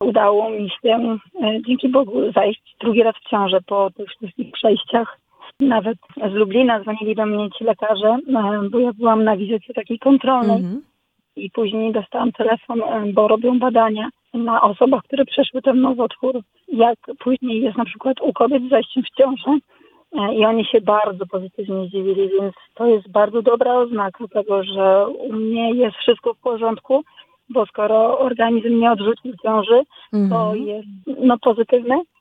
udało mi się, dzięki Bogu, zajść drugi raz w ciążę po tych wszystkich przejściach. Nawet z Lublina dzwonili do mnie ci lekarze, bo ja byłam na wizycie takiej kontrolnej i później dostałam telefon, bo robią badania na osobach, które przeszły ten nowotwór. Jak później jest na przykład u kobiet z zajściem w ciążę i oni się bardzo pozytywnie zdziwili, więc to jest bardzo dobra oznaka tego, że u mnie jest wszystko w porządku, bo skoro organizm nie odrzucił ciąży, to jest pozytywny.